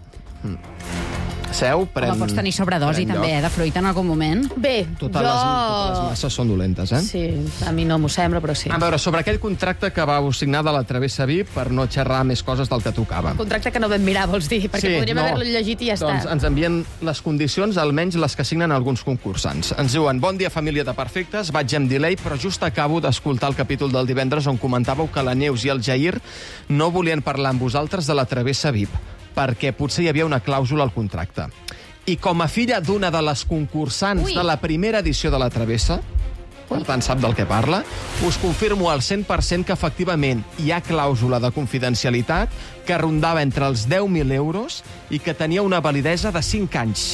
Seu, pren... Home, pots tenir sobredosi, pren també, lloc. de fruita en algun moment. Bé, Totes les masses són dolentes, eh? Sí, a mi no m'ho sembla, però sí. A veure, sobre aquell contracte que vau signar de la Travessa VIP per no xerrar més coses del que tocava. Contracte que no vam mirar, vols dir? Perquè podríem haver-lo llegit i ja Doncs està. ens envien les condicions, almenys les que signen alguns concursants. Ens diuen, bon dia, família de perfectes, vaig amb delay, però just acabo d'escoltar el capítol del divendres on comentàveu que la Neus i el Jair no volien parlar amb vosaltres de la Travessa VIP, perquè potser hi havia una clàusula al contracte. I com a filla d'una de les concursants de la primera edició de la Travessa, per tant sap del que parla, us confirmo al 100% que efectivament hi ha clàusula de confidencialitat que rondava entre els 10.000 euros i que tenia una validesa de 5 anys.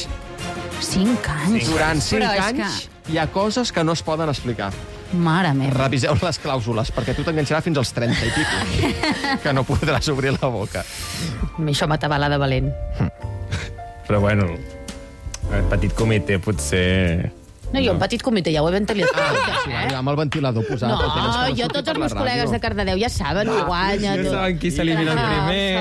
5 anys? Durant 5 Però és anys hi ha coses que no es poden explicar. Mare meva. Reviseu les clàusules, perquè tu t'enganxarà fins als 30 i pico, que no podràs obrir la boca. A mi això m'atabala de valent. Però bueno, el petit comitè potser... No, jo un petit comitè, ja ho he ventilat. Sí, amb el ventilador posat. el tens que No, jo surti tots per els la meus col·legues ràdio. de Cardedeu ja saben qui guanya. Ja tot. saben qui s'elimina el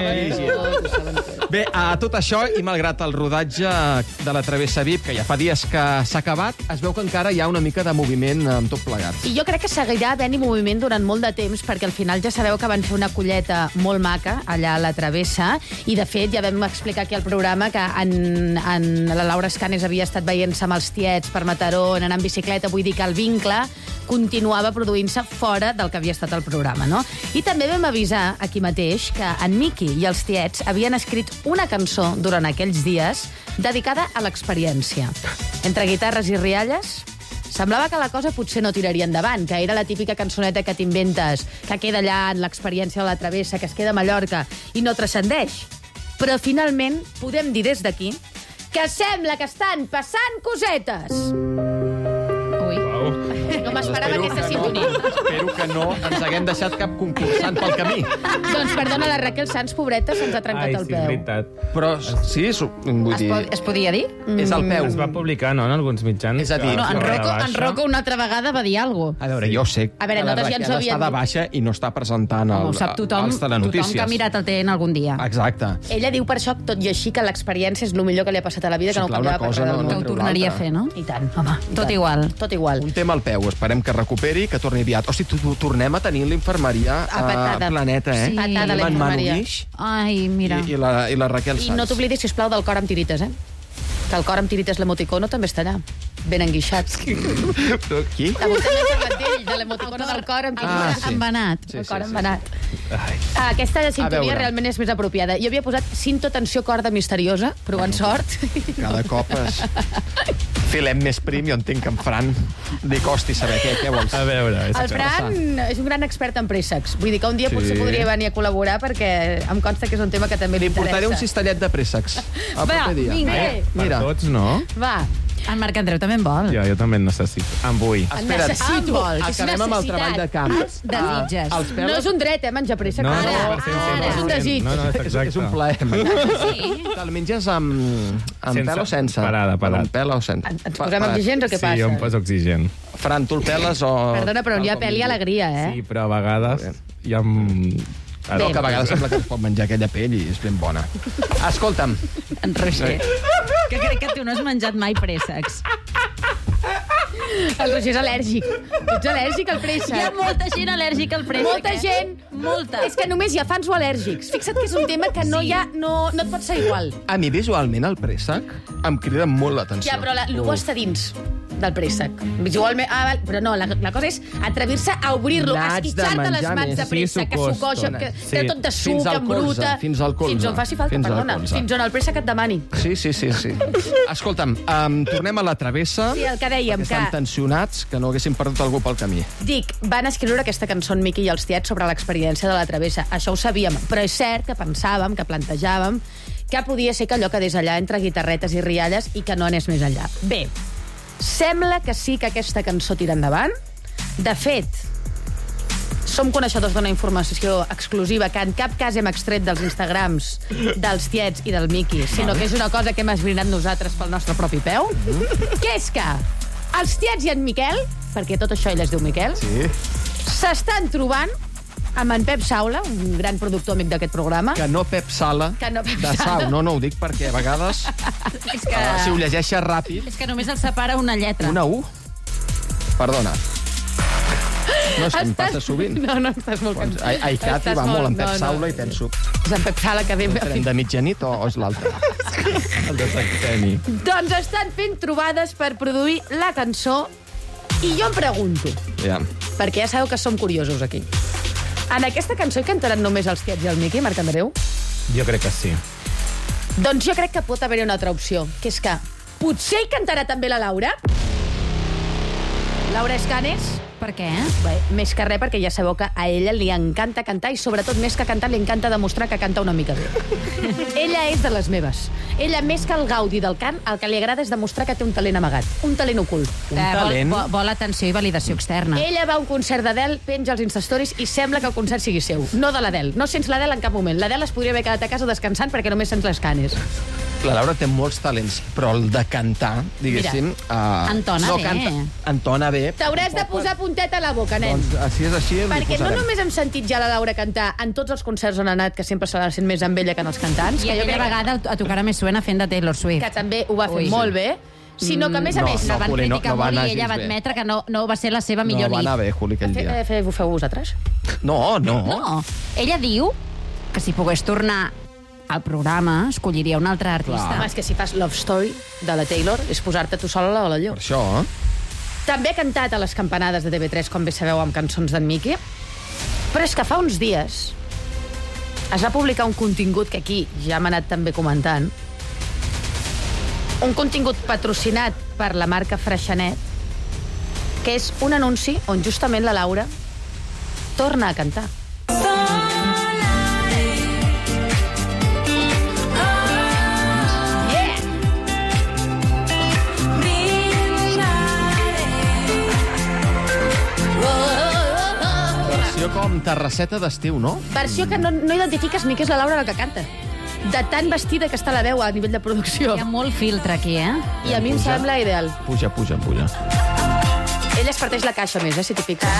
primer. Bé, a tot això, i malgrat el rodatge de la Travessa VIP, que ja fa dies que s'ha acabat, es veu que encara hi ha una mica de moviment amb tot plegat. I jo crec que seguirà havent-hi moviment durant molt de temps, perquè al final ja sabeu que van fer una colleta molt maca allà a la Travessa, i de fet ja vam explicar aquí al programa que la Laura Escanes havia estat veient-se amb els tiets per Mataró, anant en bicicleta, vull dir que el vincle continuava produint-se fora del que havia estat el programa, no? I també vam avisar aquí mateix que en Miqui i els tiets havien escrit una cançó durant aquells dies dedicada a l'experiència. Entre guitarres i rialles, semblava que la cosa potser no tiraria endavant, que era la típica cançoneta que t'inventes, que queda allà en l'experiència de la Travessa, que es queda a Mallorca i no transcendeix. Però finalment podem dir des d'aquí que sembla que estan passant cosetes. No m'esperava aquesta sintonia. Espero que no ens haguem deixat cap concursant pel camí. Doncs perdona, la Raquel Sanz, pobreta, se'ns ha trencat el sí, és peu. veritat. Però sí, vull dir... Es podia dir? És el peu. Es va publicar, no?, en alguns mitjans. És a dir, No, en que Rocco, de en baixa. Rocco una altra vegada va dir alguna cosa. A veure, jo sé A veure, que la nosaltres ja ens ho Raquel havíem està de dit. baixa i no està presentant Ho sap tothom, els tothom telenotícies. que ha mirat el TN algun dia. Exacte. Ella diu per això, tot i així, que l'experiència és el millor que li ha passat a la vida, Sí, que no clar, canviava una per cosa res no- del Que món. ho treu tornaria a l'altra. fer, no? I tant. Home, I tot tant. igual. Tot igual. Un tema al peu, esperem que recuperi, que torni aviat. Hosti, tornem a tenir l'infermeria A patada. Planeta, eh? Sí. Patada, la Amb en Manu infermeria. Guix Ai, mira. i la Raquel I Sanz. no t'oblidis, sisplau, del cor amb tirites, eh? Que el cor amb tirites l'emoticono també està allà. Ben enguixat. Però qui? Avui també hem parlat d'ell, de l'emoticono del cor amb Ah, tirites. sí. Embenat. Sí, El cor sí. embenat. Aquesta A sintonia veure. realment és més apropiada. Jo havia posat cinto, tensió, corda misteriosa, provant sort. Cada cop es... filem més prim, jo entenc que en Fran li costi saber què vols. A veure, és El Fran és un gran expert en préssecs. Vull dir que un dia potser podria venir a col·laborar perquè em consta que és un tema que també Li li interessa. portaré un cistellet de préssecs. El Va, proper dia. vinga. Per Mira, tots, no? Va, En Marc Andreu també en vol. Jo també en necessito. En vull. Espera't, Necessito. acabem amb el treball de camp. Els desitges. Els No és un dret, menjar pressa. No, Ara, no, sí, ara, és un desig. No, és exacte. És un plaer. Sí. Te'l menges amb pèl o sense? Parat. Amb pèl o sense? Ens posem exigents o què Sí, jo em passa? poso oxigen. Fran, tu el peles o... Perdona, però on hi ha pèl i alegria, Sí, però a vegades ja em... No, que a vegades sembla que es pot menjar aquella pell i és ben bona. Escolta'm. En Roger. Que crec que tu no has menjat mai préssecs. El Roger és al·lèrgic. Ets al·lèrgic al préssec. Hi ha molta gent al·lèrgica al préssec. Molta gent. Molta. És que només hi ha fans o al·lèrgics. Fixa't que és un tema que no, no et pot ser igual. A mi visualment el préssec em crida molt l'atenció. Ja, però l'u està dins del préssec. Visualment... però no, la cosa és atrevir-se a obrir-lo, a N'haig de esquitxar-te les menjar mans de més. préssec, que sucoja, que té tot de Fins suc, al embruta... colze, fins al colze. Fins on faci falta, Fins al perdona. colze. Fins on el préssec et demani. Sí. Escolta'm, tornem a la travessa. Sí, el que dèiem, perquè estan tensionats, que no haguessin perdut algú pel camí. Dic, van escriure aquesta cançó en Miqui i els tiets sobre l'experiència de la travessa. Això ho sabíem, però és cert que pensàvem, que plantejàvem, que podia ser que allò quedés allà entre guitarretes i rialles i que no anés més enllà. Bé, sembla que sí que aquesta cançó tira endavant. De fet, som coneixedors d'una informació exclusiva que en cap cas hem extret dels Instagrams dels tiets i del Miqui, sinó que és una cosa que hem esbrinat nosaltres pel nostre propi peu, que és que els tiets i en Miquel, perquè tot això ell es diu Miquel, s'estan trobant amb en Pep Saula, un gran productor amic d'aquest programa. Que no Pep Sala, Que no Pep de Sala. Sau. No ho dic perquè a vegades, És que, si ho llegeixes ràpid, és que només el separa una lletra. una U. Perdona. No, és que em passa sovint. No, estàs molt cansat. Aicat hi va molt en Pep Saula i penso, És en Pep Saula que ve... serem de mitjanit o és l'altre? El de Sacteni. Doncs estan fent trobades per produir la cançó i jo em pregunto, Ja. perquè ja sabeu que som curiosos aquí. En aquesta cançó hi cantaran només els tiets i el Miqui, Marc Andreu? Jo crec que sí. Doncs jo crec que pot haver-hi una altra opció, que és que potser hi cantarà també la Laura? Laura Escanes? Per què? Bé, més que res perquè ja sabeu que a ella li encanta cantar i sobretot més que cantar li encanta demostrar que canta una mica bé. Ella és de les meves. Ella, més que el gaudi del cant, el que li agrada és demostrar que té un talent amagat, un talent ocult. talent. Vol atenció i validació externa. Ella va a un concert d'Adele, penja els Instastories i sembla que el concert sigui seu, no de l'Adele. No sents l'Adele en cap moment. L'Adele es podria haver quedat a casa descansant perquè només sents les canes. La Laura té molts talents, però el de cantar, diguéssim... Entona bé. Entona bé. T'hauràs de posar punteta a la boca, nen. Doncs així és així, li Perquè no posarem. només hem sentit ja la Laura cantar en tots els concerts on ha anat, que sempre se la sent més amb ella que en els cantants, I que jo aquella crec vegada a tocar a més suena fent de Taylor Swift. que també ho va fer Ui. molt bé, sinó que, a més a no, més... no, La van Juli, criticar no va molt anar i ella gens va bé. admetre que no va ser la seva millor No va nit. anar bé, Juli, aquell dia. Ho feu vosaltres? No. No, ella diu que si pogués tornar al programa escolliria un altre artista. Home, és que si fas Love Story de la Taylor és posar-te tu sola a la llum. Per això, També ha cantat a les campanades de TV3, com bé sabeu, amb cançons d'en Miqui. Però és que fa uns dies es va publicar un contingut que aquí ja hem anat també comentant. Un contingut patrocinat per la marca Freixenet, que és un anunci on justament la Laura torna a cantar. versió com terrasseta d'estiu, no? Versió que no identifiques ni que és la Laura la que canta. De tan vestida que està la veu a nivell de producció. Hi ha molt filtre aquí, eh? I a mi em sembla ideal. Puja. Ella es parteix la caixa més, si t'hi fixes.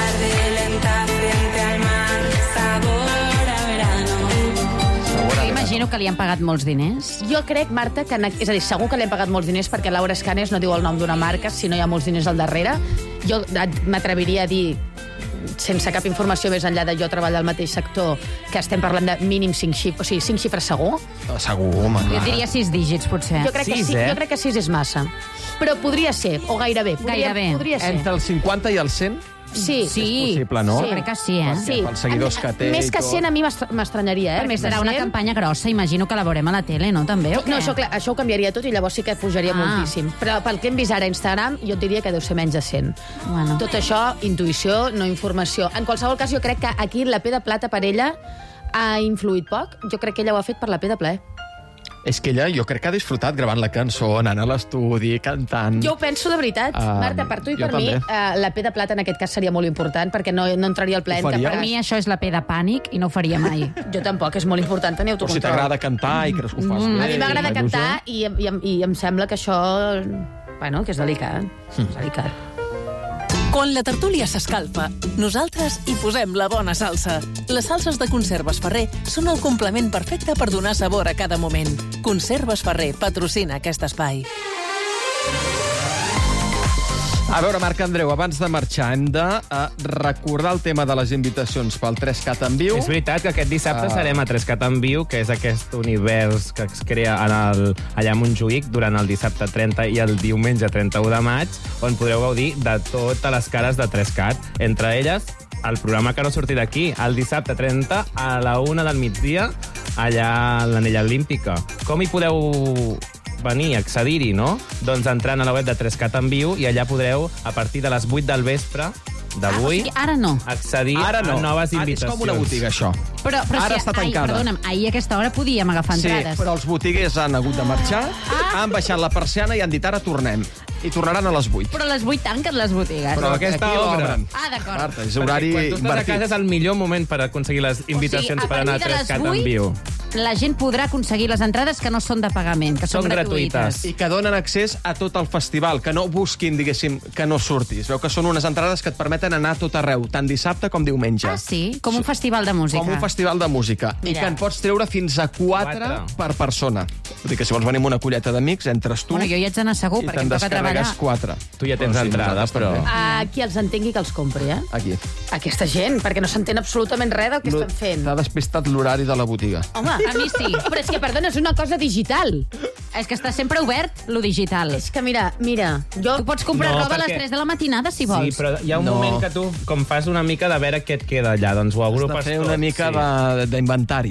Jo imagino que li han pagat molts diners. Jo crec, Marta, que... És a dir, segur que li han pagat molts diners perquè Laura Escanes no diu el nom d'una marca, si no hi ha molts diners al darrere. Jo m'atreviria a dir, sense cap informació més enllà de jo treballar al mateix sector, que estem parlant de mínim 5 xifres, o sigui, 5 xifres segur. Segur, home. Jo diria 6 dígits, potser. Jo crec que sí, jo crec que 6 és massa. Però podria ser, o gairebé. Gairebé. Podria ser. Entre el 50 i el 100 Sí. Sí. és possible, no? Sí, crec que sí, eh? Sí. Pels seguidors que té Més i que tot. 100 a mi m'estranyaria, eh? Perquè Més de serà una 100. campanya grossa, imagino que la veurem a la tele, no? També, o què? No, això ho canviaria tot i llavors sí que pujaria moltíssim. Però pel que hem vist ara a Instagram, jo et diria que deu ser menys de 100. Bueno. Tot això, intuïció, no informació. En qualsevol cas, jo crec que aquí la P de plata per ella ha influït poc. Jo crec que ella ho ha fet per la P de plaer. És que ella, jo crec que ha disfrutat gravant la cançó, anant a l'estudi, cantant... Jo ho penso de veritat, Marta, per tu i per mi, la P de plata en aquest cas seria molt important, perquè no entraria al ple. Per mi això és la P de pànic i no ho faria mai. Jo tampoc, és molt important tenir Però autocontrol. si t'agrada cantar i creus que ho fas bé... A mi m'agrada cantar i em sembla que això... Bueno, que és delicat. És delicat. Quan la tertúlia s'escalfa, nosaltres hi posem la bona salsa. Les salses de Conserves Ferrer són el complement perfecte per donar sabor a cada moment. Conserves Ferrer patrocina aquest espai. A veure, Marc Andreu, abans de marxar, hem de recordar el tema de les invitacions pel 3CAT en viu. És veritat que aquest dissabte serem a 3CAT en viu, que és aquest univers que es crea allà a Montjuïc durant el dissabte 30 i el diumenge 31 de maig, on podreu gaudir de totes les cares de 3CAT. Entre elles, el programa que no surti d'aquí, el dissabte 30 a la 1 del migdia, allà a l'Anella Olímpica. Com hi podeu venir, accedir-hi, no? Doncs entrant a la web de 3CAT en viu i allà podreu, a partir de les 8 del vespre d'avui, ara no. Ara accedir no. a noves invitacions. És com una botiga, això. Però Ara està tancada. Perdona'm, ahir a aquesta hora podíem agafar entrades. Sí, però els botiguers han hagut de marxar, han baixat la persiana i han dit ara tornem. I tornaran a les 8. Però a les 8 tanquen les botigues. Però aquesta aquí obra. l'obren. D'acord. Marta, és horari Quan tu estàs a invertit. casa és el millor moment per aconseguir les invitacions per anar a 3CAT en viu. La gent podrà aconseguir les entrades que no són de pagament, que són gratuïtes. I que donen accés a tot el festival, que no busquin, diguéssim, que no surtis. Veu que són unes entrades que et permeten anar a tot arreu, tant dissabte com diumenge. Ah, sí? Com un festival de música. Com un festival de música. Mira. I que en pots treure fins a 4 per persona. Vull dir que si vols venir amb una colleta d'amics, entres tu... Bueno, jo hi haig d'anar segur, perquè em toca treballar. I te'n descarregues 4. Tu ja tens entrada, però... Qui els entengui que els compri, eh? Aquí. Aquesta gent, perquè no s'entén absolutament res del que estan fent. T'ha despistat l'horari de la botiga. Home, a mi sí. Però és que, perdona, és una cosa digital. És que està sempre obert, lo digital. És que, mira, jo... Tu pots comprar roba a les 3 de la matinada, si vols. Sí, però hi ha un moment que tu, com fas una mica de veure què et queda allà, doncs ho agrupes tot. Has de fer una mica d'inventari.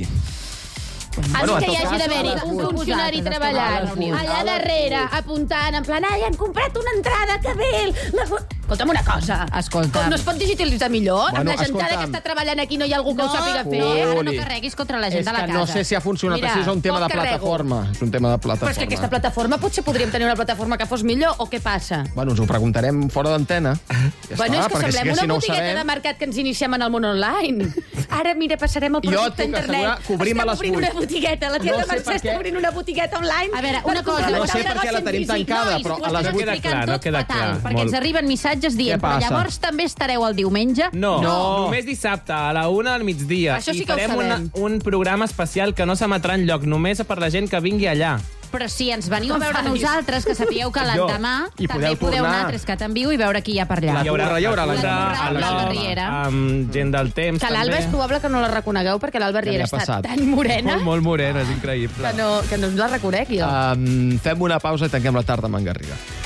Has dit que hi hagi d'haver-hi un funcionari treballant allà darrere, apuntant, en plan, ai, han comprat una entrada, que bé! Escolta'm una cosa. Escolta. No es pot digitalitzar millor? Bueno, Amb la gentada escolta'm. que està treballant aquí no hi ha algú que ho sàpiga fer? Ara no carreguis contra la gent de la casa. És que no sé si ha funcionat així, és un tema de plataforma. És un tema de plataforma. Però és que aquesta plataforma, potser podríem tenir una plataforma que fos millor, o què passa? Bueno, ens ho preguntarem fora d'antena. Bueno, és que semblem una botigueta de mercat que ens iniciem en el món online. Ara, mira, passarem el producte a internet. Cobrim a les 8. una botigueta, la tia de Mercè està obrint una botigueta online. A veure, una cosa... No sé per què la tenim tancada, però a les 8 queda clar, no queda clar. Perquè ens arriben missatges dient, però llavors també estareu el diumenge? No, només dissabte, a la 1 del migdia. Això sí que ho farem sabem. un programa especial que no s'emetrà enlloc, només per la gent que vingui allà. Però si ens veniu a veure nosaltres, que sapigueu que l'endemà I també podeu podeu anar tornar. a 3CAT en viu i veure qui hi ha per allà. Hi haurà l'Alba Riera. Amb gent del temps, Que l'Alba és probable que no la reconegueu, perquè l'Alba Riera està tan morena Molt morena, és increïble. que no la reconegui. Fem una pausa i tanquem la tarda amb en Garriga.